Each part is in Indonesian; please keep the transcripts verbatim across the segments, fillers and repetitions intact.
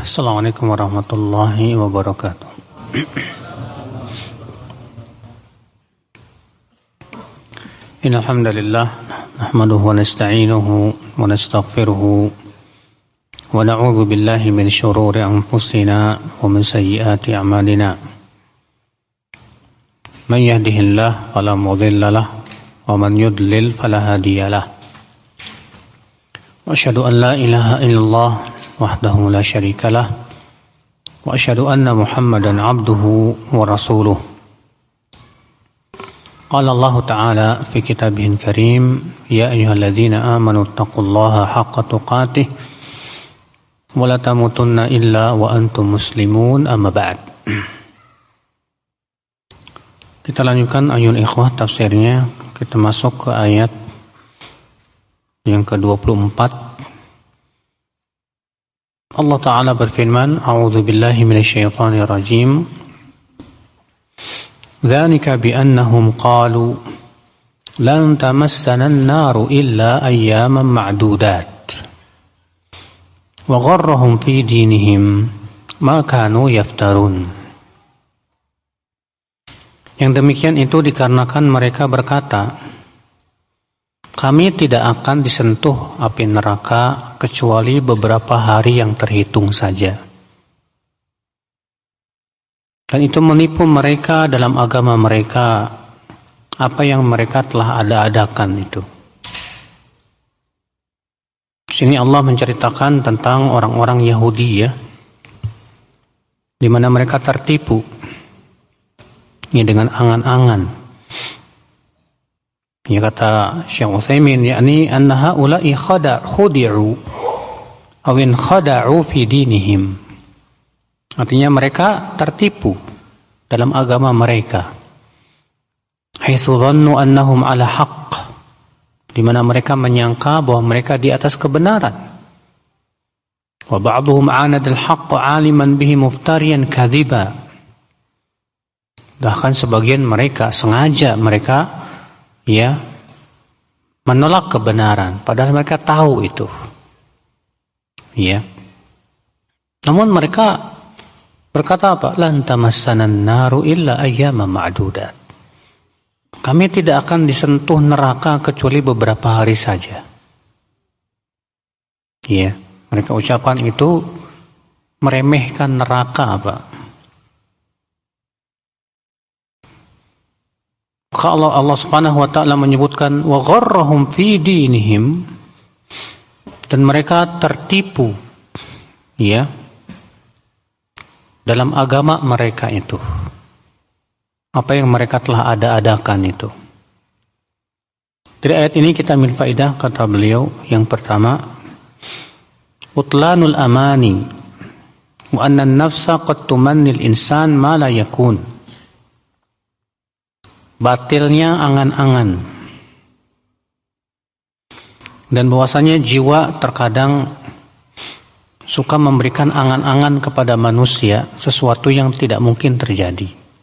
Assalamualaikum warahmatullahi wabarakatuh. Innal hamdalillah nahmaduhu wa nasta'inuhu wa nastaghfiruhu wa na'udzu billahi min shururi anfusina wa min sayyiati a'malina. Man yahdihillahu fala mudilla lahu wa man yudlil fala hadiya lahu. Wa asyhadu an la ilaha illallah wahdahu la syarika lah wa asyhadu anna Muhammadan abduhu wa rasuluh. Qala Allah Ta'ala fi kitabihil karim, ya ayyuhalladzina amanu taqullaha haqqa tuqatih wa la tamutunna illa wa antum muslimun, amma ba'd. Kita lanjutkan ayul ikhwah tafsirnya. Kita masuk ke ayat yang ke dua puluh empat. Allah Ta'ala berfirman, A'udzu billahi minasyaitonir rajim. Dzalika bi annahum qalu lan tamassana an-naru illa ayyaman ma'dudat. Wa gharrahum fi dinihim ma kanu yaftarun. Yang demikian itu dikarenakan mereka berkata, kami tidak akan disentuh api neraka kecuali beberapa hari yang terhitung saja. Dan itu menipu mereka dalam agama mereka, apa yang mereka telah ada-adakan itu. Di sini Allah menceritakan tentang orang-orang Yahudi, ya, di mana mereka tertipu ya, dengan angan-angan. Ya, kata Syekh Utsaimin, yakni anna haula'i khada' khudi'u aw in khada'u fi dinihim. Artinya mereka tertipu dalam agama mereka. Haitsu dhannu annahum 'ala haqq, di mana mereka menyangka bahwa mereka di atas kebenaran. Wa ba'dhum 'anada al-haqq 'aliman bihi muftariyan kadhiba. Bahkan sebagian mereka sengaja mereka ya menolak kebenaran padahal mereka tahu itu, ya. Namun mereka berkata apa? Lan tamassanan naru illa ayyaman ma'dudat. Kami tidak akan disentuh neraka kecuali beberapa hari saja. Ya, mereka ucapkan itu meremehkan neraka, Pak. Kalau Allah Subhanahu wa taala menyebutkan wa gharrahum fi dinihim, dan mereka tertipu ya dalam agama mereka itu, apa yang mereka telah ada-adakan itu. Dari ayat ini kita ambil faedah, kata beliau, yang pertama, utlanul amani wa anna an-nafsa qad tumanni al-insan ma la yakun. Batilnya angan-angan, dan bahwasanya jiwa terkadang suka memberikan angan-angan kepada manusia sesuatu yang tidak mungkin terjadi.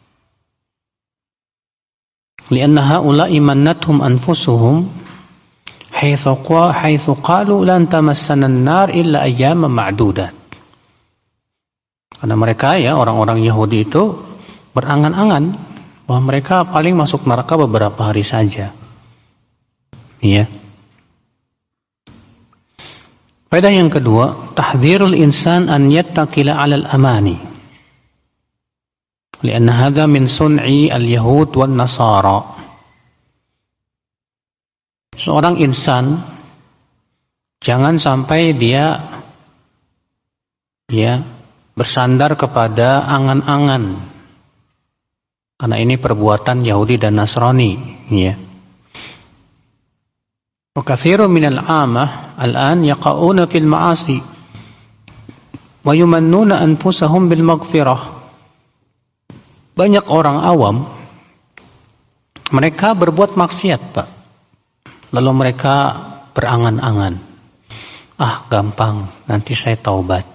Lianna haula'i mannathum anfusuhum haitsu qa haitsu qalu lan tamassana an-nar illa ayyaman ma'dudat. Karena mereka, ya, orang-orang Yahudi itu berangan-angan bahwa mereka paling masuk neraka beberapa hari saja. Iya. Faedah yang kedua, tahdhirul insan an yattaqila 'alal amani. Lianna hadza min sun'i al-yahud wan nasara. Seorang insan jangan sampai dia ya bersandar kepada angan-angan. Karena ini perbuatan Yahudi dan Nasrani, ya. Wa katsirun minal 'amah al-an yaqa'una fil ma'asi wa yumannuna anfusahum bil maghfirah. Banyak orang awam mereka berbuat maksiat, Pak. Lalu mereka berangan-angan, ah, gampang, nanti saya taubat.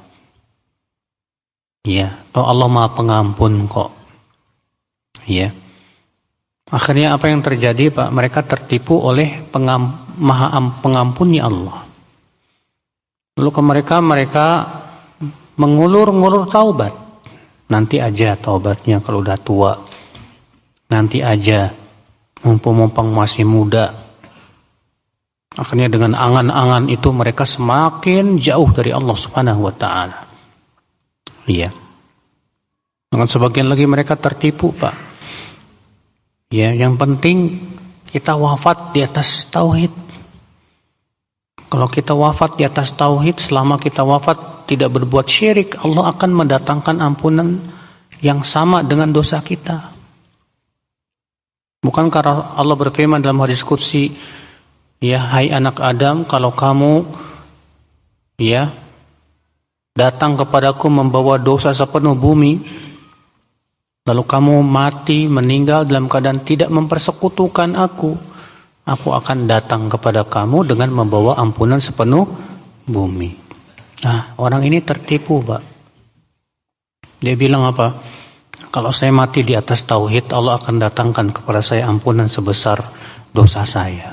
Ya, oh Allah Maha Pengampun kok. Ya. Akhirnya apa yang terjadi, Pak? Mereka tertipu oleh pengam, Maha Pengampunnya Allah. Lalu ke mereka mereka mengulur-ngulur taubat. Nanti aja taubatnya kalau udah tua. Nanti aja, mumpung-mumpung masih muda. Akhirnya dengan angan-angan itu mereka semakin jauh dari Allah Subhanahu wa taala. Iya. Dengan sebagian lagi mereka tertipu, Pak. Ya, yang penting kita wafat di atas tauhid. Kalau kita wafat di atas tauhid, selama kita wafat tidak berbuat syirik, Allah akan mendatangkan ampunan yang sama dengan dosa kita. Bukan karena Allah berfirman dalam hadis qudsi, ya hai anak Adam, kalau kamu ya datang kepadaku membawa dosa sepenuh bumi, lalu kamu mati meninggal dalam keadaan tidak mempersekutukan aku, aku akan datang kepada kamu dengan membawa ampunan sepenuh bumi. Nah, orang ini tertipu, Pak. Dia bilang apa? Kalau saya mati di atas tauhid, Allah akan datangkan kepada saya ampunan sebesar dosa saya.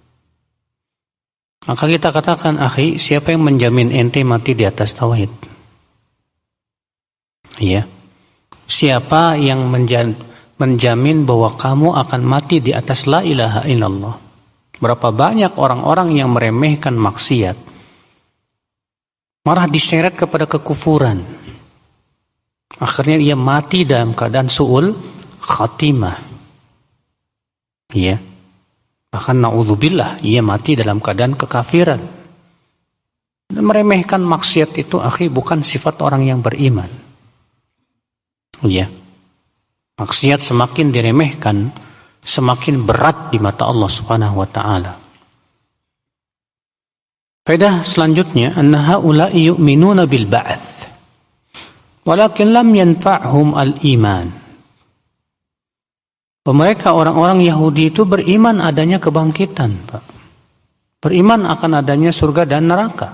Maka kita katakan, akhi, siapa yang menjamin ente mati di atas tauhid? Iya. Siapa yang menjamin bahwa kamu akan mati di atas la ilaha illallah? Berapa banyak orang-orang yang meremehkan maksiat, marah diseret kepada kekufuran. Akhirnya ia mati dalam keadaan su'ul khatimah. Iya. Bahkan na'udzubillah, ia mati dalam keadaan kekafiran. Dan meremehkan maksiat itu, akhi, bukan sifat orang yang beriman. Iya. Maksiat semakin diremehkan, semakin berat di mata Allah Subhanahu wa taala. Faedah selanjutnya, anna haula'i yu'minuna bil ba'ats, walakin lam yanfa'hum al-iman. Mereka orang-orang Yahudi itu beriman adanya kebangkitan, Pak. Beriman akan adanya surga dan neraka.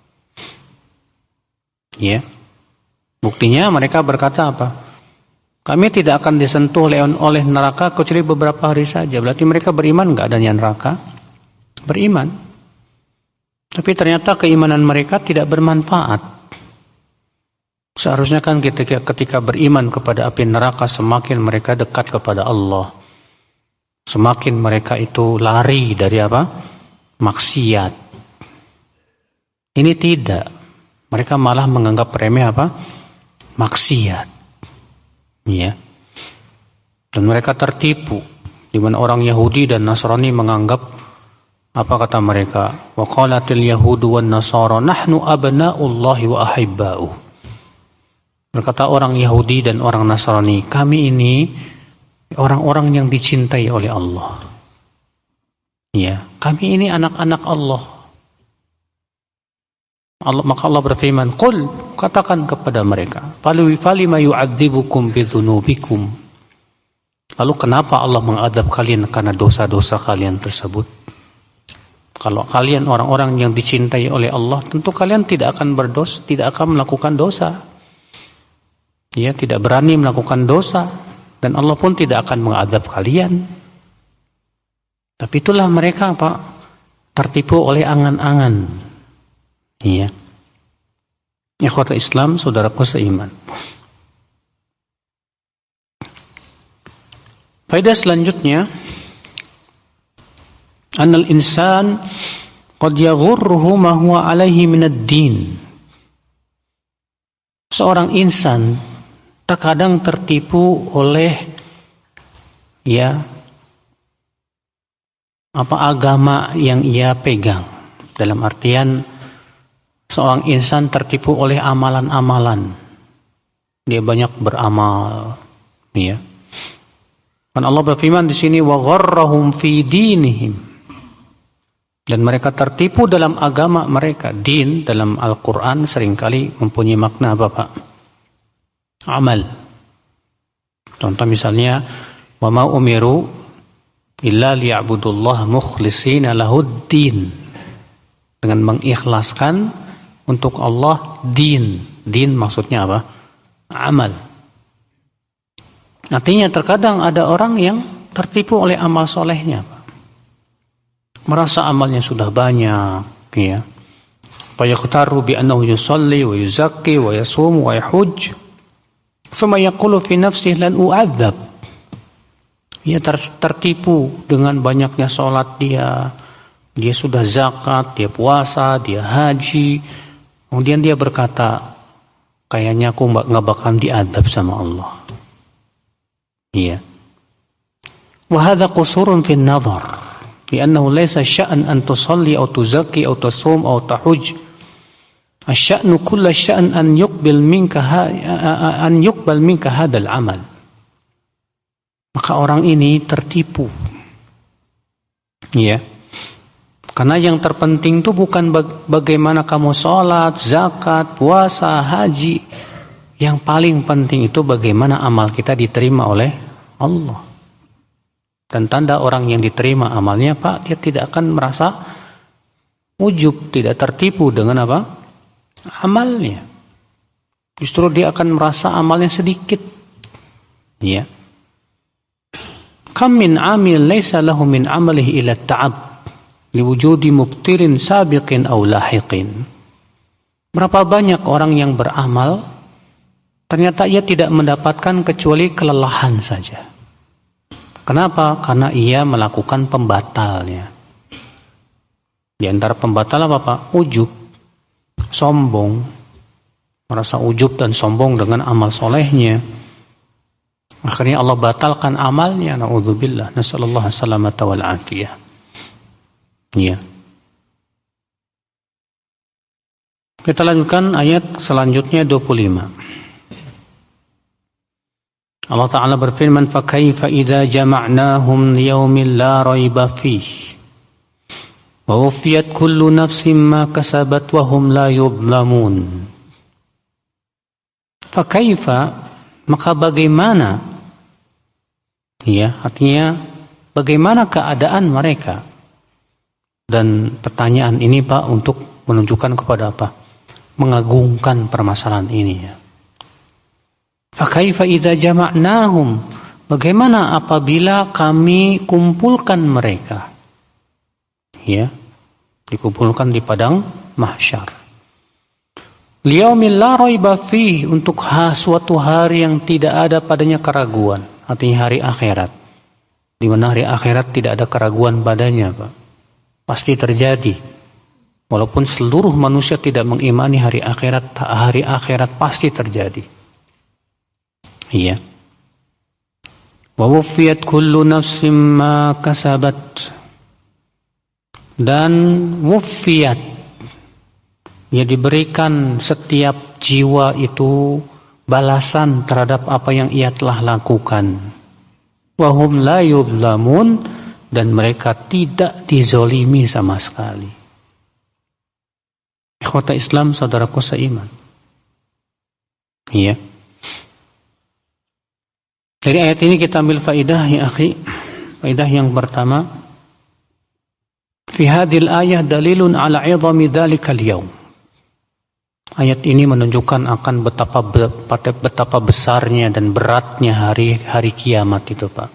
Ya. Buktinya mereka berkata apa? Kami tidak akan disentuh oleh neraka kecuali beberapa hari saja. Berarti mereka beriman enggak adanya neraka? Beriman. Tapi ternyata keimanan mereka tidak bermanfaat. Seharusnya kan ketika, ketika beriman kepada api neraka, semakin mereka dekat kepada Allah. Semakin mereka itu lari dari apa? Maksiat. Ini tidak. Mereka malah menganggap remeh apa? Maksiat. Ya. Dan mereka tertipu, di mana orang Yahudi dan Nasrani menganggap, apa kata mereka? Wa qalatil yahudu wan nasara nahnu abna'ullahi wa ahibba'uh. Berkata orang Yahudi dan orang Nasrani, kami ini orang-orang yang dicintai oleh Allah. Ya, kami ini anak-anak Allah. Allah, maka Allah berfirman, "Qul," katakan kepada mereka, "Fali falima yu'adzibukum bidzunubikum." Lalu kenapa Allah mengadab kalian karena dosa-dosa kalian tersebut? Kalau kalian orang-orang yang dicintai oleh Allah, tentu kalian tidak akan berdosa, tidak akan melakukan dosa. Ya, tidak berani melakukan dosa, dan Allah pun tidak akan mengadab kalian. Tapi itulah mereka, Pak, tertipu oleh angan-angan. Iya. Ikhwatul Islam, saudaraku seiman. Faedah selanjutnya, annal insan qad yaghurruhu ma huwa alaihi minad din. Seorang insan terkadang tertipu oleh ya apa agama yang ia pegang. Dalam artian seorang insan tertipu oleh amalan-amalan. Dia banyak beramal, ya. Dan Allah berfirman di sini, wa gharrahum fi dinihim. Dan mereka tertipu dalam agama mereka. Din dalam Al-Quran seringkali mempunyai makna apa, Pak? Amal. Contoh misalnya, wa ma umiru illa liya'budullah mukhlishina lahud-din. Dengan mengikhlaskan untuk Allah din. Din maksudnya apa? Amal. Artinya terkadang ada orang yang tertipu oleh amal solehnya, Pak. Merasa amalnya sudah banyak, ya. Fayaqtaru bi annahu yusalli wa yuzakki wa yasum wa yahujj. Thumma yaqulu fi nafsihi lan u'adzab. Ia tertipu dengan banyaknya sholat dia, dia sudah zakat, dia puasa, dia haji. Kemudian dia berkata, kayaknya aku nggak bakalan diadab sama Allah. Iya. Wa hadza qusurun fi an-nazar, li'annahu laysa sya'an an tusalli aw tuzakki aw tasum aw tahujj. Asy-sya'nu kullu sya'an an yuqbal minka an yuqbal minka hadzal amal. Maka orang ini tertipu. Ya. Karena yang terpenting itu bukan bagaimana kamu sholat, zakat, puasa, haji. Yang paling penting itu bagaimana amal kita diterima oleh Allah. Dan tanda orang yang diterima amalnya, Pak, dia tidak akan merasa ujub, tidak tertipu dengan apa? Amalnya. Justru dia akan merasa amalnya sedikit. Ya. Kam min amil laysa lahu min amalihi ila ta'ab liwujudi mubtirin sabiqin aw lahiqin. Berapa banyak orang yang beramal ternyata ia tidak mendapatkan kecuali kelelahan saja. Kenapa? Karena ia melakukan pembatalnya. Di antara pembatal apa, Pak? Ujub, sombong, merasa ujub dan sombong dengan amal solehnya. Akhirnya Allah batalkan amalnya. Na'udzubillah. Nasallallahu salamata wal afiyah. Ya. Kita lanjutkan ayat selanjutnya dua puluh lima. Allah Ta'ala berfirman, فَكَيْفَ إِذَا جَمَعْنَاهُمْ لِيَوْمٍ لَا رَيْبَ فِيهِ وَوُفِّيَتْ كُلُّ نَفْسٍ مَا كَسَبَتْ وَهُمْ لَا يُظْلَمُونَ. فَكَيْفَ, maka bagaimana? Ya, artinya bagaimana keadaan mereka? Dan pertanyaan ini, Pak, untuk menunjukkan kepada apa? Mengagungkan permasalahan ini, ya. Fakaifa idza jama'nahum? Bagaimana apabila kami kumpulkan mereka? Ya, dikumpulkan di padang mahsyar. Liyaumil la raiba fihi, untuk suatu hari yang tidak ada padanya keraguan. Artinya hari akhirat, di mana hari akhirat tidak ada keraguan padanya, Pak. Pasti terjadi. Walaupun seluruh manusia tidak mengimani hari akhirat, hari akhirat pasti terjadi. Iya. Wa wuffiyat kullu nafsin ma kasabat. Dan wuffiyat, ya, diberikan setiap jiwa itu balasan terhadap apa yang ia telah lakukan. Wahum la yuzlamun, dan mereka tidak dizolimi sama sekali. Ikhwata Islam, saudaraku seiman. Iya. Dari ayat ini kita ambil faidah, ya akhi. Faidah yang pertama, fi hadhil ayah dalilun ala 'idhami dzalikal yaum. Ayat ini menunjukkan akan betapa betapa besarnya dan beratnya hari hari kiamat itu, Pak.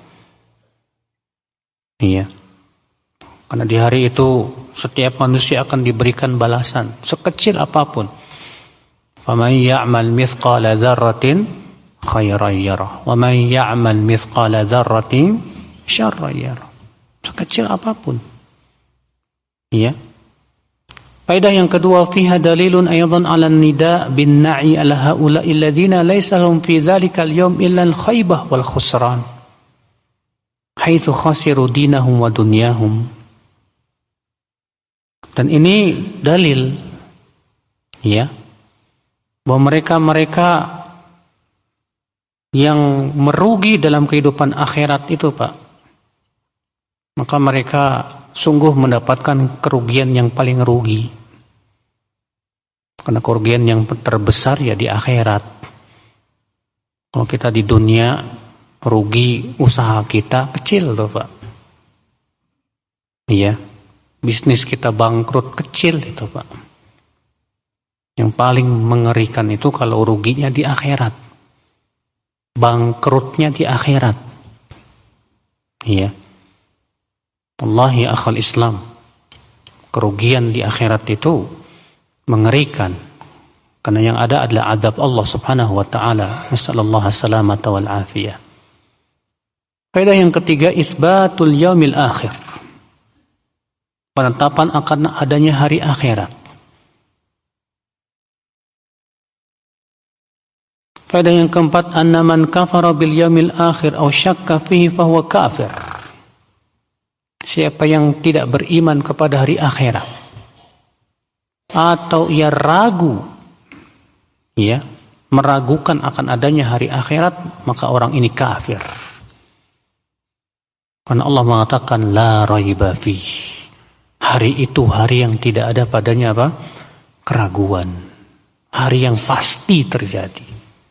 Iya. Karena di hari itu setiap manusia akan diberikan balasan sekecil apapun. Faman ya'mal mithqala dzarratin khairan yarah, wa man ya'mal mithqala dzarratin syarran yarah. Sekecil apapun. Iya. Faedah yang kedua, fiha dalilun aydan 'ala an-nida' bin na'i 'ala haula'i alladziina laysa lahum fi dzalika al-yawm illa al-khaybah wal khusran. Haitsu khasiru dinahum wa dunyahum. Dan ini dalil, ya, bahwa mereka-mereka yang merugi dalam kehidupan akhirat itu, Pak, maka mereka sungguh mendapatkan kerugian yang paling rugi. Karena kerugian yang terbesar ya di akhirat. Kalau kita di dunia rugi, usaha kita kecil loh, Pak. Iya, bisnis kita bangkrut, kecil itu, Pak. Yang paling mengerikan itu kalau ruginya di akhirat, bangkrutnya di akhirat. Iya. Wallahi akhal Islam, kerugian di akhirat itu mengerikan. Karena yang ada adalah azab Allah Subhanahu wa taala. Nasallallahu salamata wal afiyah. Faedah yang ketiga, isbatul yaumil akhir. Penetapan akan adanya hari akhirat. Faedah yang keempat, anna man kafara bil yaumil akhir aw syakka fihi fahuwa kafir. Siapa yang tidak beriman kepada hari akhirat atau ia ragu, ya, meragukan akan adanya hari akhirat, maka orang ini kafir. Karena Allah mengatakan la raiba fihi. Hari itu hari yang tidak ada padanya apa? Keraguan. Hari yang pasti terjadi.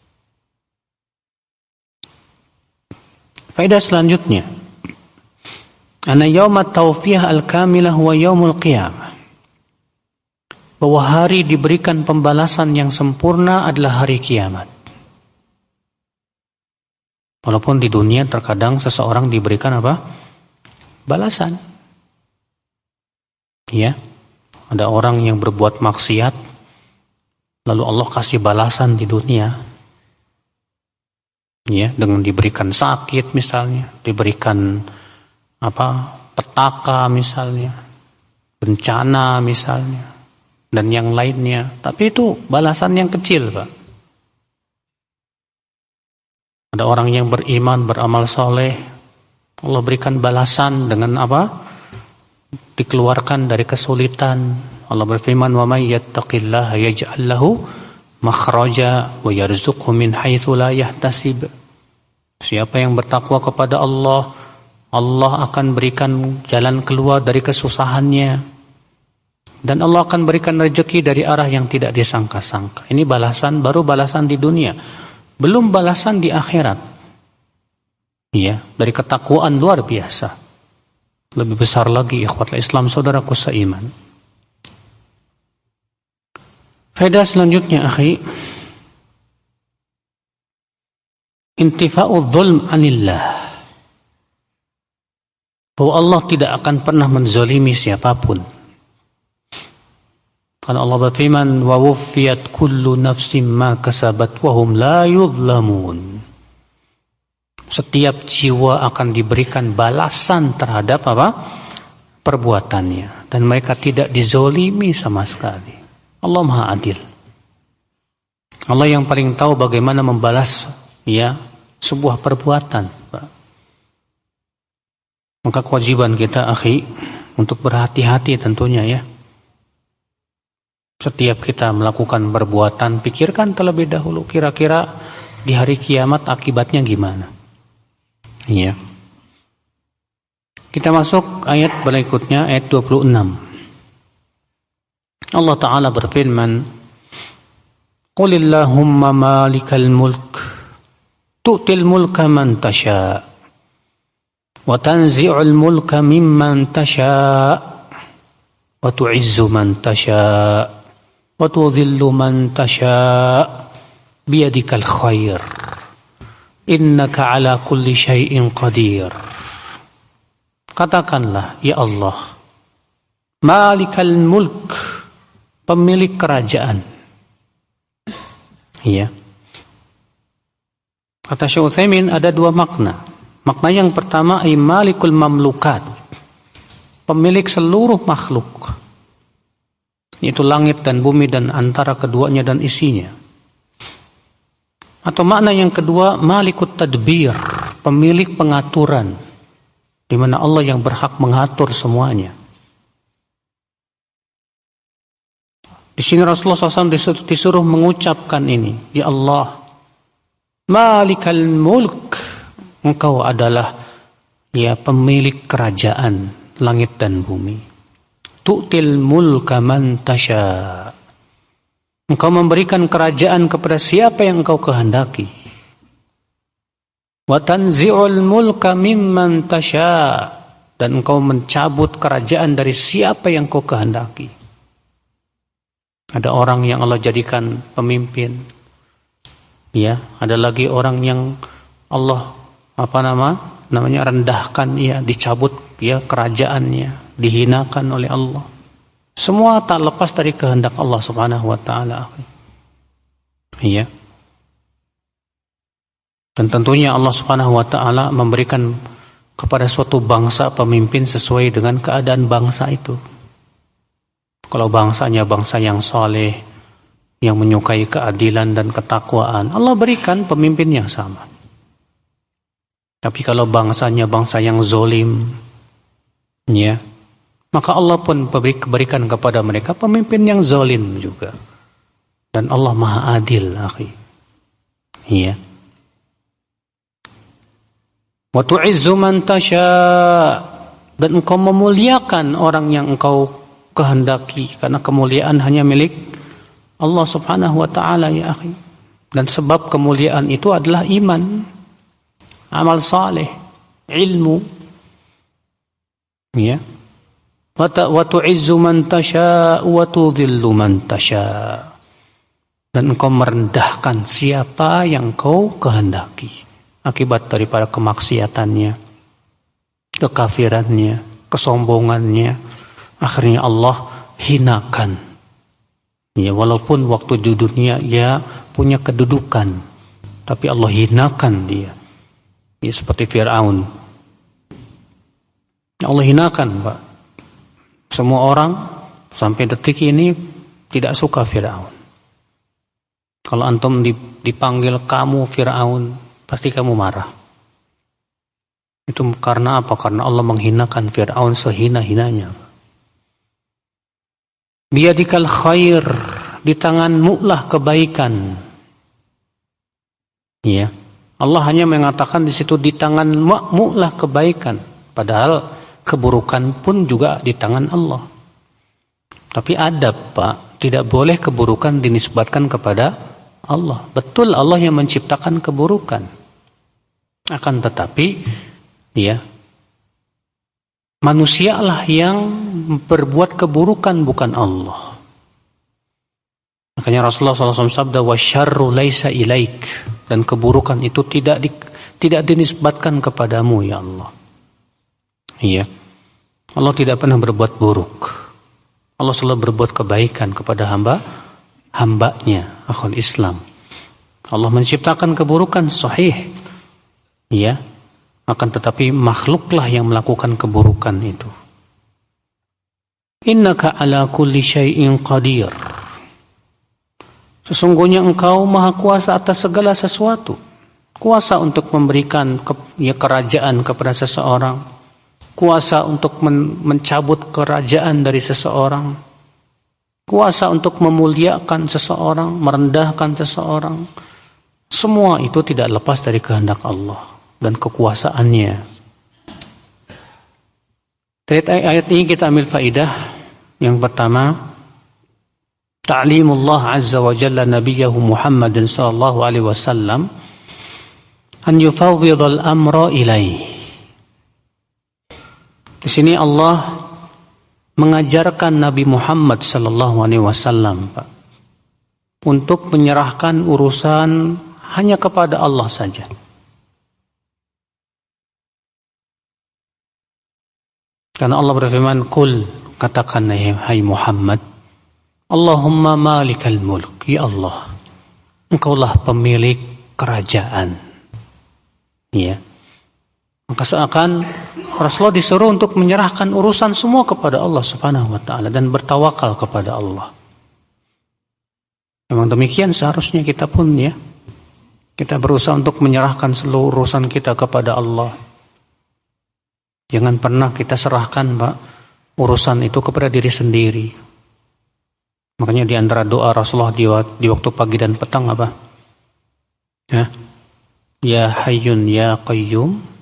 Faedah selanjutnya, anna yaumat tawfiyah al-kamilah wa yaumul qiyamah. Bahwa hari diberikan pembalasan yang sempurna adalah hari kiamat. Walaupun di dunia terkadang seseorang diberikan apa? Balasan. Ya. Ada orang yang berbuat maksiat lalu Allah kasih balasan di dunia. Ya, dengan diberikan sakit misalnya, diberikan apa? Petaka misalnya, bencana misalnya, dan yang lainnya. Tapi itu balasan yang kecil, Pak. Ada orang yang beriman, beramal soleh, Allah berikan balasan dengan apa? Dikeluarkan dari kesulitan. Allah berfirman, "Wa may yattaqillaha yaj'al lahu makhraja wa yarzuqhu min haitsu la yahtasib." Siapa yang bertakwa kepada Allah, Allah akan berikan jalan keluar dari kesusahannya. Dan Allah akan berikan rezeki dari arah yang tidak disangka-sangka. Ini balasan, baru balasan di dunia. Belum balasan di akhirat. Iya, dari ketakwaan luar biasa. Lebih besar lagi ikhwatul Islam, saudaraku seiman. Faedah selanjutnya, akhi, intifa'u dzulm 'anillah. Bahwa Allah tidak akan pernah menzalimi siapapun. Karena Allah berfirman, wa wuffiyat kullu nafsin ma kasabat wa hum la yuzlamun. Setiap jiwa akan diberikan balasan terhadap apa? Perbuatannya, dan mereka tidak dizolimi sama sekali. Allah Maha Adil. Allah yang paling tahu bagaimana membalas, ya, sebuah perbuatan. Maka kewajiban kita, akhi, untuk berhati-hati tentunya, ya. Setiap kita melakukan perbuatan, pikirkan terlebih dahulu kira-kira di hari kiamat akibatnya gimana. Iya. Kita masuk ayat berikutnya, ayat dua puluh enam. Allah Ta'ala berfirman, Qulillahumma malikal mulk tu'til mulka man tasha' wa tanzi'ul mulka mimman tasha' wa tu'izzu man tasha' wa tudhillu man tasha' biyadikal khair innaka ala kulli syai'in qadir. Katakanlah, ya Allah, malikal mulk, pemilik kerajaan. Iya. Kata Syekh Utsaimin ada dua makna. Makna yang pertama, ay malikul mamlukat, pemilik seluruh makhluk, yaitu langit dan bumi dan antara keduanya dan isinya. Atau makna yang kedua, malikut tadbir, pemilik pengaturan, di mana Allah yang berhak mengatur semuanya. Di sini Rasulullah shallallahu alaihi wasallam disuruh mengucapkan ini, ya Allah, malikal mulk, engkau adalah, ya, pemilik kerajaan langit dan bumi. Tu'til mulka man tasha, engkau memberikan kerajaan kepada siapa yang engkau kehendaki. Wa tanzi'ul mulka mimman tasha, dan engkau mencabut kerajaan dari siapa yang engkau kehendaki. Ada orang yang Allah jadikan pemimpin, ya, ada lagi orang yang Allah apa nama namanya rendahkan, ya, dicabut, ya, kerajaannya, dihinakan oleh Allah. Semua tak lepas dari kehendak Allah Subhanahu wa taala. Iya. Dan tentunya Allah Subhanahu wa taala memberikan kepada suatu bangsa pemimpin sesuai dengan keadaan bangsa itu. Kalau bangsanya bangsa yang soleh, yang menyukai keadilan dan ketakwaan, Allah berikan pemimpin yang sama. Tapi kalau bangsanya bangsa yang zolim, ya, maka Allah pun berikan kepada mereka pemimpin yang zolim juga. Dan Allah Maha Adil, akhi. Iya. Wa tu'izzu man tasya, dan engkau memuliakan orang yang engkau kehendaki, karena kemuliaan hanya milik Allah Subhanahu wa taala, ya akhi. Dan sebab kemuliaan itu adalah iman, amal saleh, ilmu. Ya. Wa tu'izzu man tasya wa tudhillu man tasya. Dan engkau merendahkan siapa yang kau kehendaki akibat daripada kemaksiatannya, kekafirannya, kesombongannya. Akhirnya Allah hinakan. Ya, walaupun waktu di dunia dia punya kedudukan, tapi Allah hinakan dia. Ya, seperti Fir'aun. Allah hinakan, Pak. Semua orang sampai detik ini tidak suka Fir'aun. Kalau antum dipanggil kamu Fir'aun, pasti kamu marah. Itu karena apa? Karena Allah menghinakan Fir'aun sehina-hinanya. Biyadikal khair, di tanganmu lah kebaikan. Ya. Allah hanya mengatakan di situ di tanganmu lah kebaikan. Padahal keburukan pun juga di tangan Allah. Tapi adab, Pak, tidak boleh keburukan dinisbatkan kepada Allah. Betul Allah yang menciptakan keburukan. Akan tetapi, ya, manusialah yang berbuat keburukan, bukan Allah. Makanya Rasulullah shallallahu alaihi wasallam sabda, wasyarru laisa ilaik, dan keburukan itu tidak di, tidak dinisbatkan kepadamu, ya Allah. Iya. Allah tidak pernah berbuat buruk. Allah selalu berbuat kebaikan kepada hamba hambanya, akhul Islam. Allah menciptakan keburukan, sahih. Ya. Akan tetapi makhluklah yang melakukan keburukan itu. Innaka ala kulli syai'in qadir. Sesungguhnya engkau maha kuasa atas segala sesuatu. Kuasa untuk memberikan ke, ya, kerajaan kepada seseorang. Kuasa untuk men, mencabut kerajaan dari seseorang. Kuasa untuk memuliakan seseorang, merendahkan seseorang. Semua itu tidak lepas dari kehendak Allah dan kekuasaannya. Dari ayat ini kita ambil faidah. Yang pertama, ta'limullah azza wa jalla nabiyahu Muhammadin sallallahu alaihi wasallam an yufawwidhal amra ilaih. Di sini Allah mengajarkan Nabi Muhammad sallallahu alaihi wasallam, Pak, untuk menyerahkan urusan hanya kepada Allah saja. Karena Allah berfirman, "Qul," katakan hai Muhammad, "Allahumma malikal mulk," ya Allah, Engkaulah pemilik kerajaan. Ya. Maka seakan Rasulullah disuruh untuk menyerahkan urusan semua kepada Allah Subhanahu wa taala dan bertawakal kepada Allah. Memang demikian seharusnya kita pun, ya. Kita berusaha untuk menyerahkan seluruh urusan kita kepada Allah. Jangan pernah kita serahkan, Pak, urusan itu kepada diri sendiri. Makanya di antara doa Rasulullah di, di waktu pagi dan petang apa? Ya, ya Hayyun ya Qayyum.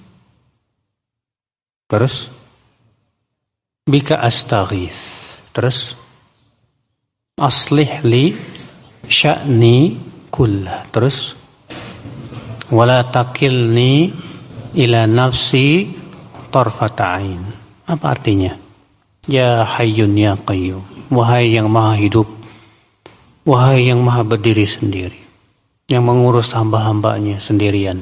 Terus bika astaghits. Terus aslih li sya'ni kullah. Terus wala takilni ila nafsi tarfata ain. Apa artinya? Ya Hayyun ya Qayyum. Wahai yang maha hidup, wahai yang maha berdiri sendiri, yang mengurus hamba-hambanya sendirian.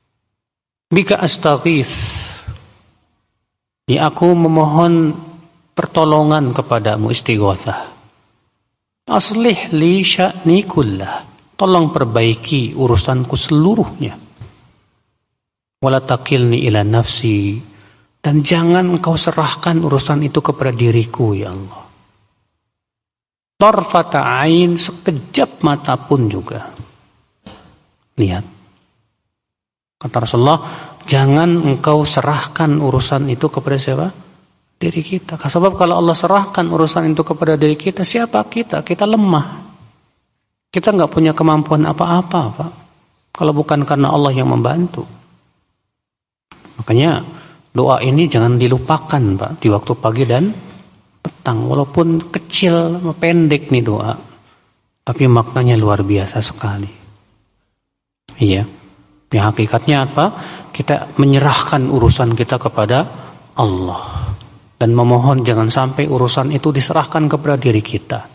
Bika astaghits. Ya, aku memohon pertolongan kepadamu, istighatsah. Aslih li sya'ni kullah. Tolong perbaiki urusanku seluruhnya. Wala takilni ila nafsi. Dan jangan engkau serahkan urusan itu kepada diriku, ya Allah. Tarfata ain, sekejap mata pun juga. Lihat. Kata Rasulullah, jangan engkau serahkan urusan itu kepada siapa? Diri kita. Sebab kalau Allah serahkan urusan itu kepada diri kita, siapa kita? Kita lemah. Kita nggak punya kemampuan apa-apa, Pak. Kalau bukan karena Allah yang membantu. Makanya doa ini jangan dilupakan, Pak, di waktu pagi dan petang. Walaupun kecil, pendek nih doa, tapi maknanya luar biasa sekali. Iya. Yang hakikatnya apa? Kita menyerahkan urusan kita kepada Allah. Dan memohon jangan sampai urusan itu diserahkan kepada diri kita.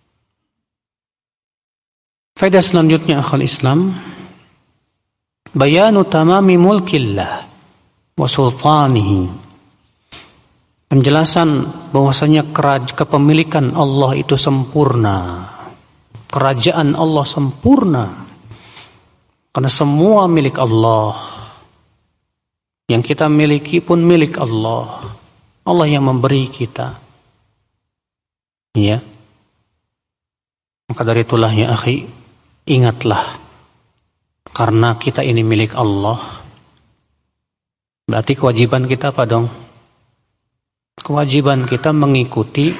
Faedah selanjutnya akhal Islam, bayanu tamami mulkillah wa sultanihi. Penjelasan bahwasanya keraj- kepemilikan Allah itu sempurna. Kerajaan Allah sempurna. Karena semua milik Allah. Yang kita miliki pun milik Allah. Allah yang memberi kita. Ya. Maka dari itulah ya akhi, ingatlah, karena kita ini milik Allah, berarti kewajiban kita apa dong? Kewajiban kita mengikuti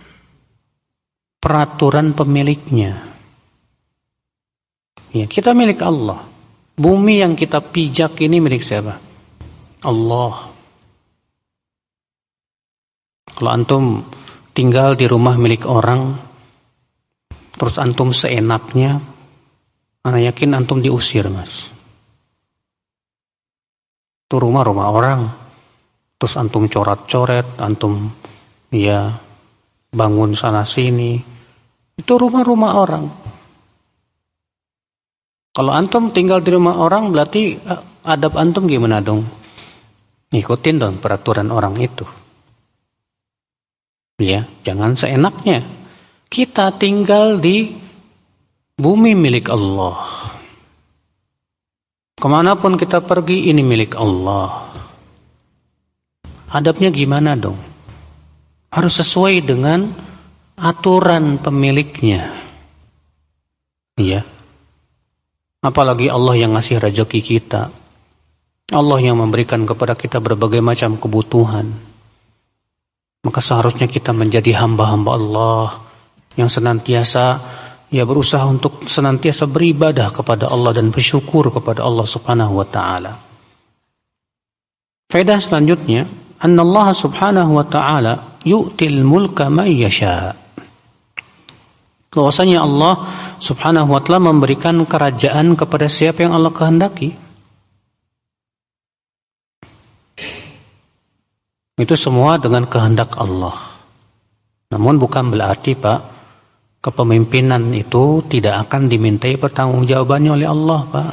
peraturan pemiliknya. Ya, kita milik Allah. Bumi yang kita pijak ini milik siapa? Allah. Kalau antum tinggal di rumah milik orang, terus antum seenaknya, ana yakin antum diusir, Mas. Itu rumah-rumah orang, terus antum coret-coret, antum ya bangun sana sini, itu rumah-rumah orang. Kalau antum tinggal di rumah orang, berarti adab antum gimana dong? Ngikutin dong peraturan orang itu. Ya, jangan seenaknya. Kita tinggal di bumi milik Allah. Kemanapun kita pergi, ini milik Allah. Adabnya gimana dong? Harus sesuai dengan aturan pemiliknya. Ya. Apalagi Allah yang ngasih rezeki kita. Allah yang memberikan kepada kita berbagai macam kebutuhan. Maka seharusnya kita menjadi hamba-hamba Allah yang senantiasa ya berusaha untuk senantiasa beribadah kepada Allah dan bersyukur kepada Allah Subhanahu wa taala. Faedah selanjutnya, annallaha Subhanahu wa taala yu'til mulka man yasha. Bahwasanya Allah Subhanahu wa taala memberikan kerajaan kepada siapa yang Allah kehendaki. Itu semua dengan kehendak Allah. Namun bukan berarti, Pak, kepemimpinan itu tidak akan dimintai pertanggungjawabannya oleh Allah, Pak.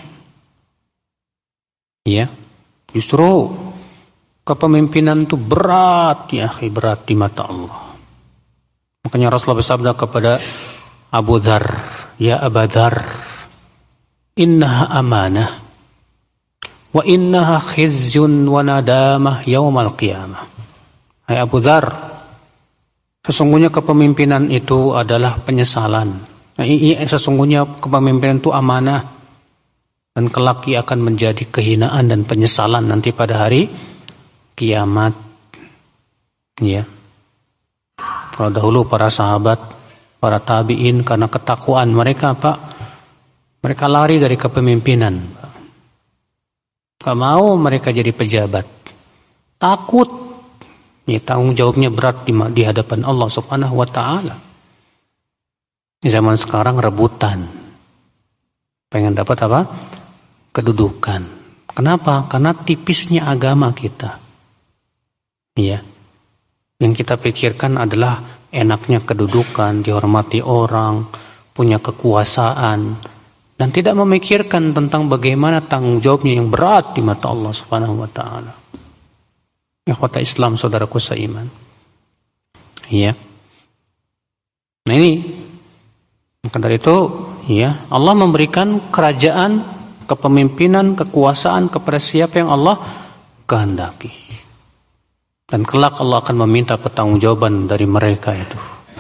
Ya, justru kepemimpinan itu berat, ya, berat di mata Allah. Makanya Rasulullah bersabda kepada Abu Dzar, ya Abu Dzar, innaha amanah, wa innaha khizyun wa nadamah yaumal qiyamah. Hai Abu Dzar, sesungguhnya kepemimpinan itu adalah penyesalan. Nah, ini sesungguhnya kepemimpinan itu amanah, dan kelak ia akan menjadi kehinaan dan penyesalan nanti pada hari kiamat. Ya. Kalau dahulu para sahabat, para tabi'in karena ketakwaan mereka, Pak, mereka lari dari kepemimpinan. Gak mau mereka jadi pejabat. Takut. Ya, tanggung jawabnya berat di, di hadapan Allah Subhanahu wa taala. Di zaman sekarang rebutan. Pengen dapat apa? Kedudukan. Kenapa? Karena tipisnya agama kita. Iya. Yang kita pikirkan adalah enaknya kedudukan, dihormati orang, punya kekuasaan, dan tidak memikirkan tentang bagaimana tanggung jawabnya yang berat di mata Allah Subhanahu wa taala. Ikhwata Islam, saudaraku seiman. Ya. Nah ini, maka dari itu, ya, Allah memberikan kerajaan, kepemimpinan, kekuasaan kepada siapa yang Allah kehendaki. Dan kelak Allah akan meminta pertanggungjawaban dari mereka itu.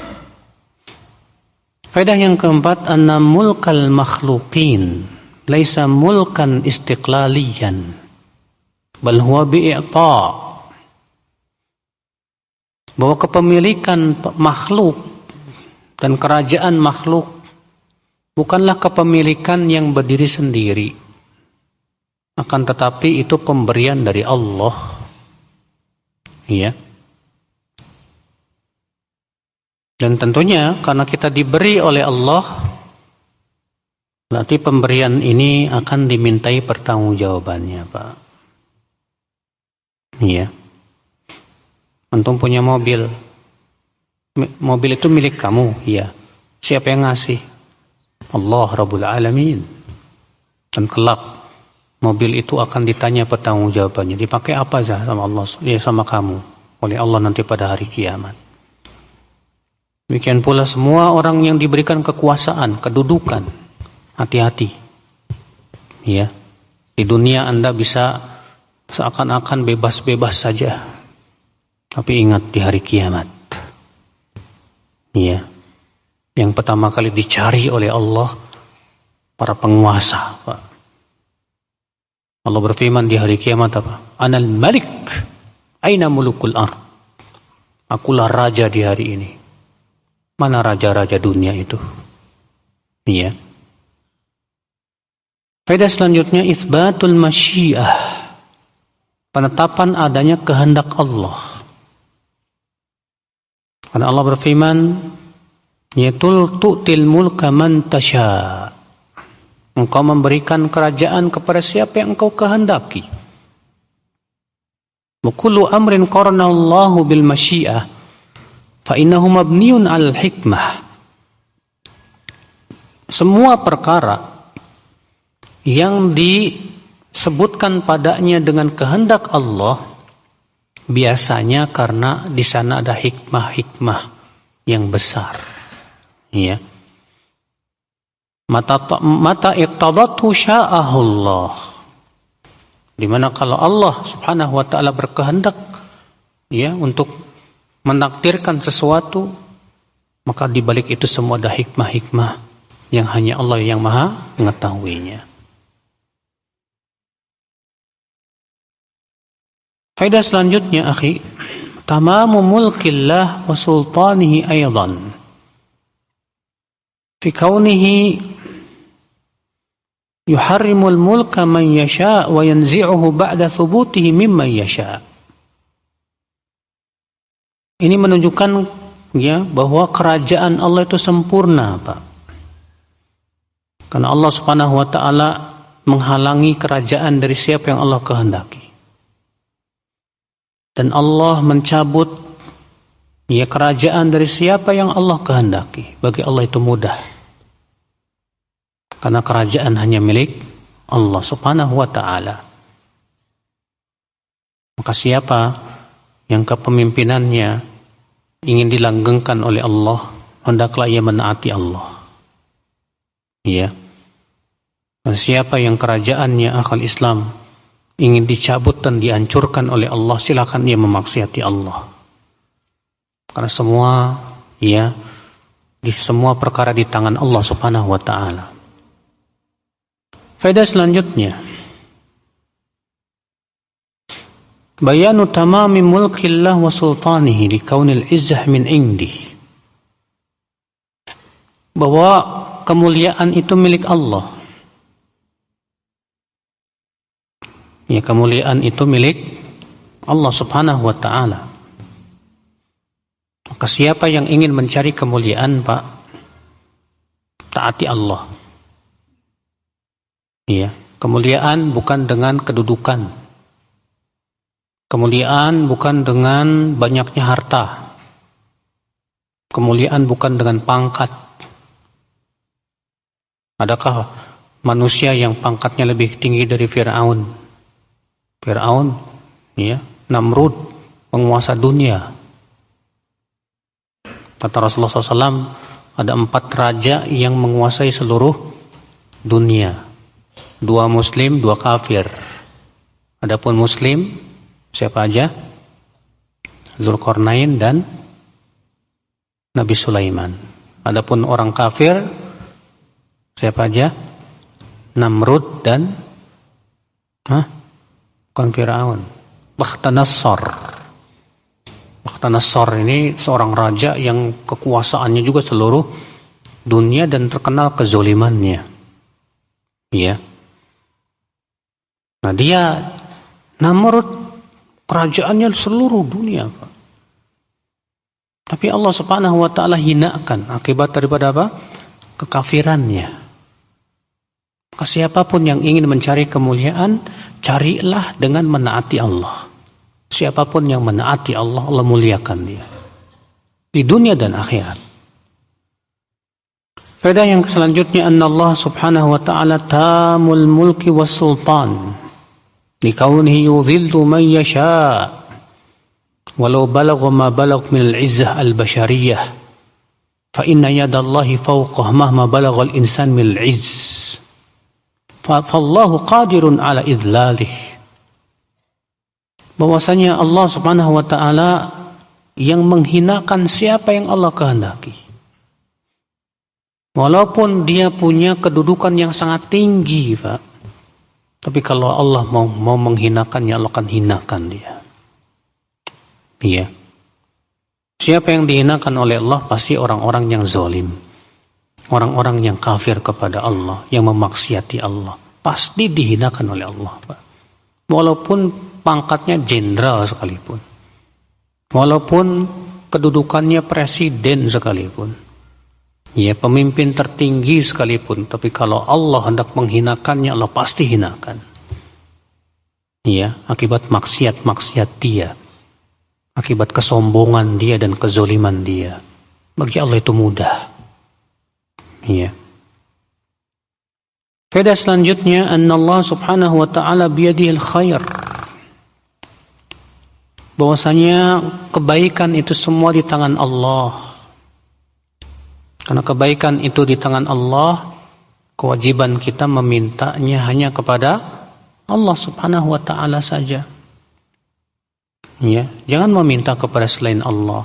Faedah yang keempat, anna mulkal makhluqin laisa mulkan istiqlaliyan bal huwa bi'ta. Bahwa kepemilikan makhluk dan kerajaan makhluk bukanlah kepemilikan yang berdiri sendiri, akan tetapi itu pemberian dari Allah. Ya. Dan tentunya karena kita diberi oleh Allah, berarti pemberian ini akan dimintai pertanggungjawabannya, Pak. Iya. Antum punya mobil. Mobil itu milik kamu, iya. Siapa yang ngasih? Allah Rabbul Alamin. Dan kelak mobil itu akan ditanya pertanggungjawabannya. Dipakai apa sah sama Allah? Ya sama kamu. Oleh Allah nanti pada hari kiamat. Demikian pula semua orang yang diberikan kekuasaan, kedudukan. Hati-hati. Ya. Di dunia Anda bisa seakan-akan bebas-bebas saja. Tapi ingat di hari kiamat. Ya. Yang pertama kali dicari oleh Allah para penguasa, Pak. Allah berfirman di hari kiamat apa? Anal Malik, aina mulukul ard. Akulah raja di hari ini. Mana raja-raja dunia itu? Iya. Faedah selanjutnya isbatul masyiah. Penetapan adanya kehendak Allah. Karena Allah berfirman, yatul tu'til mulka man tasha. Engkau memberikan kerajaan kepada siapa yang engkau kehendaki. Wa kullu amrin qarana Allahu bil masyiah fa innahu mabniun al hikmah. Semua perkara yang disebutkan padanya dengan kehendak Allah biasanya karena di sana ada hikmah-hikmah yang besar. Ya. Mata mata iqtadatu sya'ahullah. Di mana kalau Allah Subhanahu wa taala berkehendak ya untuk menakdirkan sesuatu, maka di balik itu semua ada hikmah-hikmah yang hanya Allah yang Maha mengetahuinya. Faedah selanjutnya, akhi, tamamu mulkillah wa sultanihi aydan. Fi kaunihi yuharrimul mulka man yasha wa yanzi'uhu ba'da thubutihi mimman yasha. Ini menunjukkan ya bahwa kerajaan Allah itu sempurna, Pak. Karena Allah Subhanahu wa taala menghalangi kerajaan dari siapa yang Allah kehendaki. Dan Allah mencabut ya kerajaan dari siapa yang Allah kehendaki. Bagi Allah itu mudah. Karena kerajaan hanya milik Allah Subhanahu wa ta'ala. Maka siapa yang kepemimpinannya ingin dilanggengkan oleh Allah, hendaklah ia menaati Allah. Ya. Dan siapa yang kerajaannya akal Islam ingin dicabut dan dihancurkan oleh Allah, silakan ia memaksiati Allah. Karena semua ya di semua perkara di tangan Allah Subhanahu wa ta'ala. Faedah selanjutnya, bayanu tamami mulkillah wa sultanihi li kaunil izzah min indih. Bahwa kemuliaan itu milik Allah. Ya, kemuliaan itu milik Allah Subhanahu wa ta'ala. Maka siapa yang ingin mencari kemuliaan, Pak, taati Allah. Ya, kemuliaan bukan dengan kedudukan. Kemuliaan bukan dengan banyaknya harta. Kemuliaan bukan dengan pangkat. Adakah manusia yang pangkatnya lebih tinggi dari Fir'aun? Fir'aun, ya, Namrud, penguasa dunia. Kata Rasulullah shallallahu alaihi wasallam, ada empat raja yang menguasai seluruh dunia. Dua muslim, dua kafir. Adapun muslim, siapa aja? Zulkarnain dan Nabi Sulaiman. Adapun orang kafir, siapa aja? Namrud dan Hah? Bukan Firaun. Bakhtanasar. Bakhtanasar ini seorang raja yang kekuasaannya juga seluruh dunia dan terkenal kezolimannya. Iya. Nah dia Namrud kerajaannya seluruh dunia, Pak. Tapi Allah Subhanahu wa taala hinakan akibat daripada apa? Kekafirannya. Maka siapapun yang ingin mencari kemuliaan, carilah dengan menaati Allah. Siapapun yang menaati Allah, Allah muliakan dia di dunia dan akhirat. Faedah yang selanjutnya, anna Allah Subhanahu wa taala tamul mulki was sultan likaunihi yudhillu man yasha walau balagha ma balagha min al-izzah al-bashariyah fa inna yadallahi fawqa mahma balagha al-insan min al-izz fallahu qadirun ala idlalih. Bahwasanya Allah Subhanahu wa taala yang menghinakan siapa yang Allah kehendaki. Walaupun dia punya kedudukan yang sangat tinggi, Pak. Tapi kalau Allah mau mau menghinakannya, Allah akan hinakan dia. Iya. Siapa yang dihinakan oleh Allah pasti orang-orang yang zalim. Orang-orang yang kafir kepada Allah, yang memaksiati Allah, pasti dihinakan oleh Allah, Pak. Walaupun pangkatnya jenderal sekalipun. Walaupun kedudukannya presiden sekalipun. Ya, pemimpin tertinggi sekalipun, tapi kalau Allah hendak menghinakannya, Allah pasti hinakan. Ya, akibat maksiat-maksiat dia. Akibat kesombongan dia dan kezoliman dia. Bagi Allah itu mudah. Ya. Faedah selanjutnya, anna Allah Subhanahu wa taala biyadihil khair. Bahwasanya kebaikan itu semua di tangan Allah. Karena kebaikan itu di tangan Allah, kewajiban kita memintanya hanya kepada Allah Subhanahu wa taala saja. Ya, jangan meminta kepada selain Allah.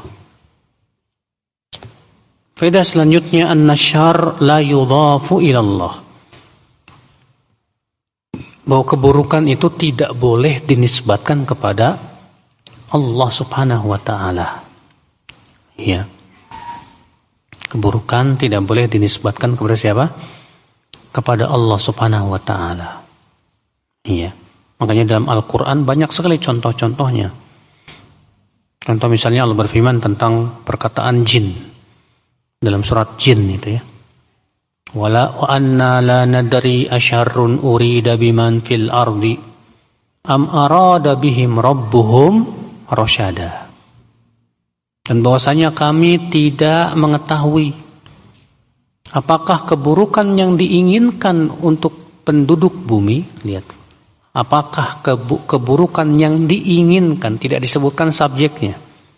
Faedah selanjutnya, an-nasyar la yudhafu ila Allah. Bahwa keburukan itu tidak boleh dinisbatkan kepada Allah Subhanahu wa taala. Ya. Keburukan tidak boleh dinisbatkan kepada siapa? Kepada Allah Subhanahu wa taala. Iya. Makanya dalam Al-Qur'an banyak sekali contoh-contohnya. Contoh misalnya Allah berfirman tentang perkataan jin dalam surat Jin itu ya. Wala wa anna la nadri asyarrun urida biman fil ardi am arada bihim rabbuhum rasyada. Dan bahwasanya kami tidak mengetahui apakah keburukan yang diinginkan untuk penduduk bumi, lihat. Apakah kebu- keburukan yang diinginkan, tidak disebutkan subjeknya.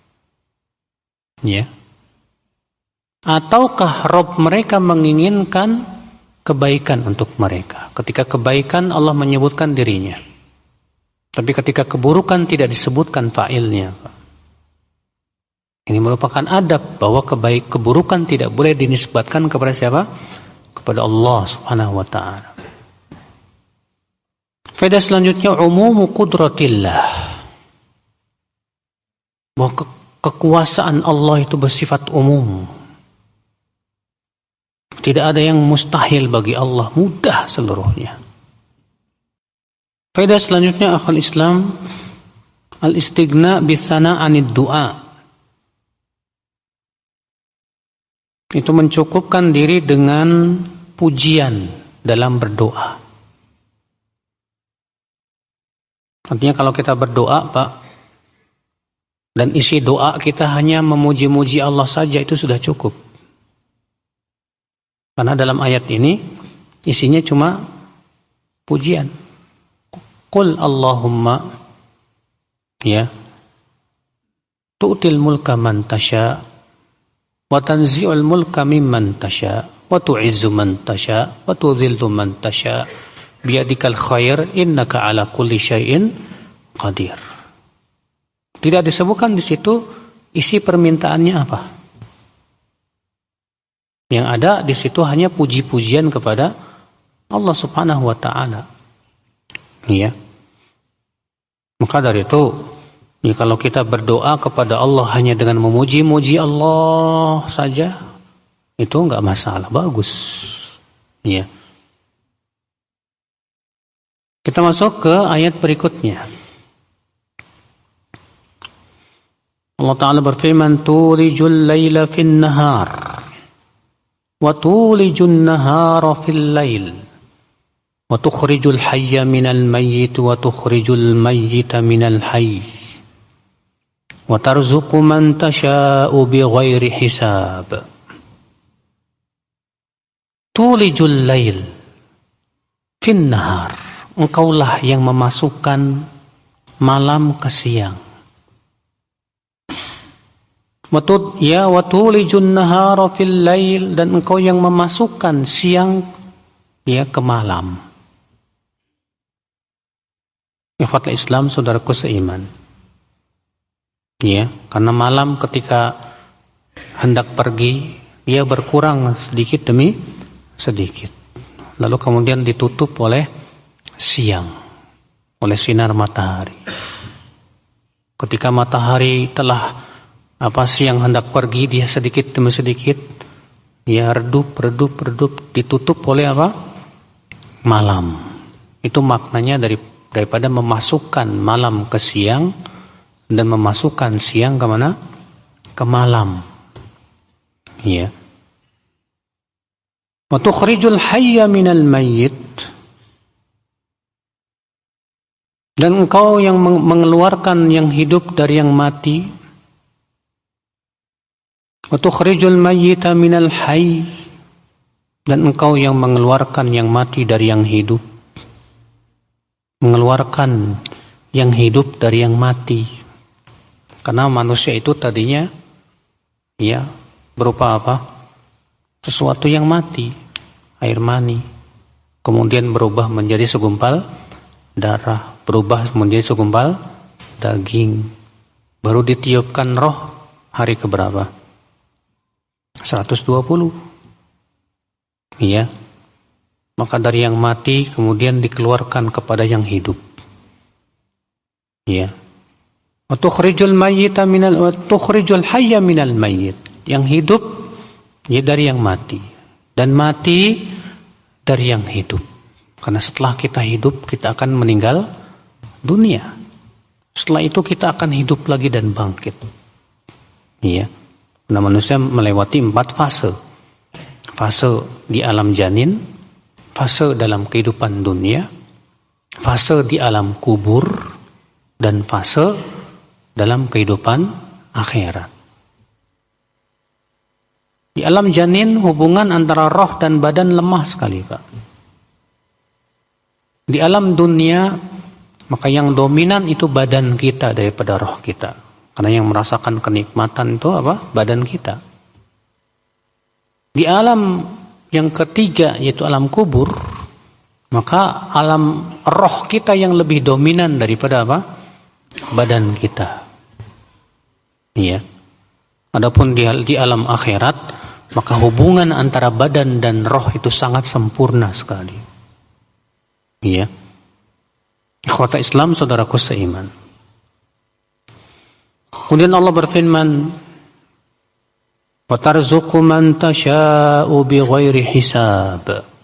Ya. Ataukah Rabb mereka menginginkan kebaikan untuk mereka. Ketika kebaikan Allah menyebutkan dirinya. Tapi ketika keburukan tidak disebutkan fa'ilnya. Ini merupakan adab bahwa kebaik keburukan tidak boleh dinisbatkan kepada siapa? Kepada Allah Subhanahu wa taala. Faedah selanjutnya, umumu qudratillah. Bahwa ke- kekuasaan Allah itu bersifat umum. Tidak ada yang mustahil bagi Allah, mudah seluruhnya. Faedah selanjutnya, akhul Islam, al-istighna bisana 'anid du'a. Itu mencukupkan diri dengan pujian dalam berdoa. Artinya kalau kita berdoa, Pak, dan isi doa kita hanya memuji-muji Allah saja, itu sudah cukup. Karena dalam ayat ini isinya cuma pujian. Qul Allahumma ya tu'til mulka man tasya wa tanzi'ul mulka mimman tasya wa tu'izzu man tasya wa tudhillu man tasya biyadikal khair innaka ala kulli syai'in qadir. Tidak disebutkan di situ isi permintaannya apa. Yang ada di situ hanya puji-pujian kepada Allah Subhanahu wa taala. Iya. Maka dari itu, ya kalau kita berdoa kepada Allah hanya dengan memuji-muji Allah saja, itu enggak masalah, bagus. Iya. Kita masuk ke ayat berikutnya. Allah Ta'ala berfirman, tulijul laila fin nahar wa tulijun nahara fil lail wa tukhrijul hayya minal mayyit wa tukhrijul mayyita minal hayy wa tarzuqu man tasha'u bighairi hisab. Tulijul lail fin nahar, engkaulah yang memasukkan malam ke siang. Watut ya watulijun nahara fil lail, dan engkau yang memasukkan siang ya ke malam. Ikhwatul Islam, saudaraku seiman. Ya, karena malam ketika hendak pergi, dia berkurang sedikit demi sedikit. Lalu kemudian ditutup oleh siang, oleh sinar matahari. Ketika matahari telah apa siang hendak pergi, dia sedikit demi sedikit ya redup, redup, redup, ditutup oleh apa? Malam. Itu maknanya dari daripada memasukkan malam ke siang dan memasukkan siang ke mana? Ke malam. Ya. Wa tukhrijul hayya minal mayyit, dan engkau yang mengeluarkan yang hidup dari yang mati. Wa tukhrijul mayyita minal hayy, dan engkau yang mengeluarkan yang mati dari yang hidup. Mengeluarkan yang hidup dari yang mati. Karena manusia itu tadinya ya berupa apa? Sesuatu yang mati, air mani. Kemudian berubah menjadi segumpal darah, berubah menjadi segumpal daging. Baru ditiupkan roh hari keberapa? seratus dua puluh. Iya. Maka dari yang mati kemudian dikeluarkan kepada yang hidup. Iya. Wa tukhrijul mayyita minal wa tukhrijul hayya minal mayyit. Yang hidup ya dari yang mati, dan mati dari yang hidup. Karena setelah kita hidup, kita akan meninggal dunia. Setelah itu kita akan hidup lagi dan bangkit. Iya. Nah, manusia melewati empat fase. Fase di alam janin, fase dalam kehidupan dunia, fase di alam kubur, dan fase dalam kehidupan akhirat. Di alam janin hubungan antara roh dan badan lemah sekali, Pak. Di alam dunia, maka yang dominan itu badan kita daripada roh kita. Karena yang merasakan kenikmatan itu apa? Badan kita. Di alam yang ketiga, yaitu alam kubur, maka alam roh kita yang lebih dominan daripada apa? Badan kita. Iya. Adapun di, di alam akhirat, maka hubungan antara badan dan roh itu sangat sempurna sekali. Iya. Ikhwata Islam, saudaraku seiman. Kemudian Allah berfirman, wa tarzuqu man tasha'u bighairi hisab,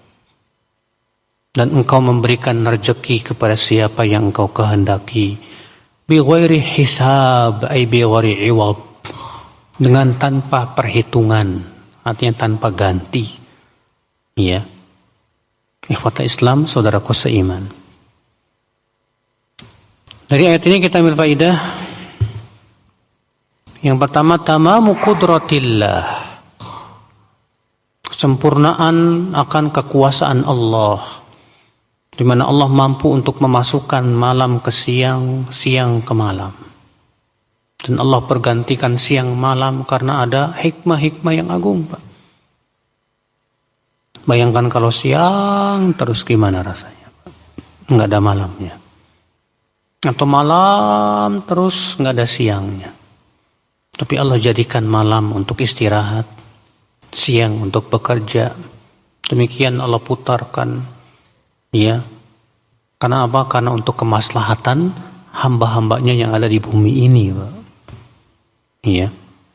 dan engkau memberikan rezeki kepada siapa yang engkau kehendaki, bighairi hisab ay bighairi iwad, dengan tanpa perhitungan, artinya tanpa ganti. Ya. Ikhwata Islam, saudaraku seiman. Dari ayat ini kita ambil faedah. Yang pertama, tamamu qudratillah, kesempurnaan akan kekuasaan Allah, di mana Allah mampu untuk memasukkan malam ke siang, siang ke malam. Dan Allah pergantikan siang malam karena ada hikmah-hikmah yang agung, Pak. Bayangkan kalau siang terus gimana rasanya, Pak? Nggak ada malamnya. Atau malam terus nggak ada siangnya. Tapi Allah jadikan malam untuk istirahat, siang untuk bekerja. Demikian Allah putarkan, ya. Karena apa? Karena untuk kemaslahatan hamba-hambanya yang ada di bumi ini, Pak. Iya.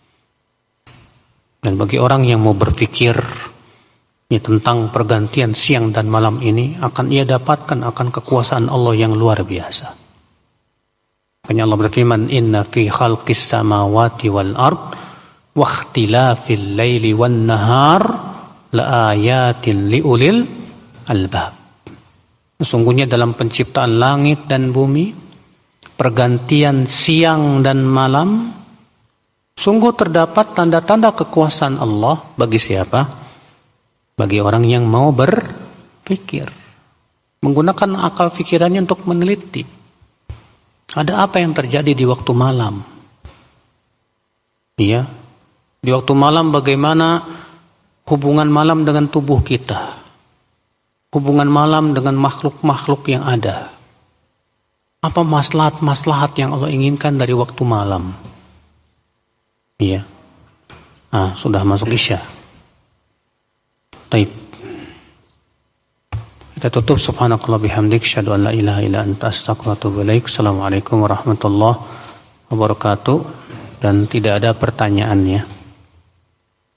Dan bagi orang yang mau berpikir ya, tentang pergantian siang dan malam ini, akan ia dapatkan akan kekuasaan Allah yang luar biasa. Makanya Allah berfirman, Inna fi khalqis samawati wal ard wa ikhtilafil laili wan nahar la ayatin liulil albab. Sesungguhnya dalam penciptaan langit dan bumi, pergantian siang dan malam, sungguh terdapat tanda-tanda kekuasaan Allah bagi siapa? Bagi orang yang mau berpikir, menggunakan akal pikirannya untuk meneliti. Ada apa yang terjadi di waktu malam? Iya, di waktu malam bagaimana hubungan malam dengan tubuh kita? Hubungan malam dengan makhluk-makhluk yang ada. Apa maslahat-maslahat yang Allah inginkan dari waktu malam? Iya. Ah, sudah masuk Isya. Baik. Kita tutup. Subhanakallah bihamdik, asyhadu an la ilaha illa anta, astaghfiruka wa atubu ilaik. Assalamualaikum warahmatullahi wabarakatuh. Dan tidak ada pertanyaannya.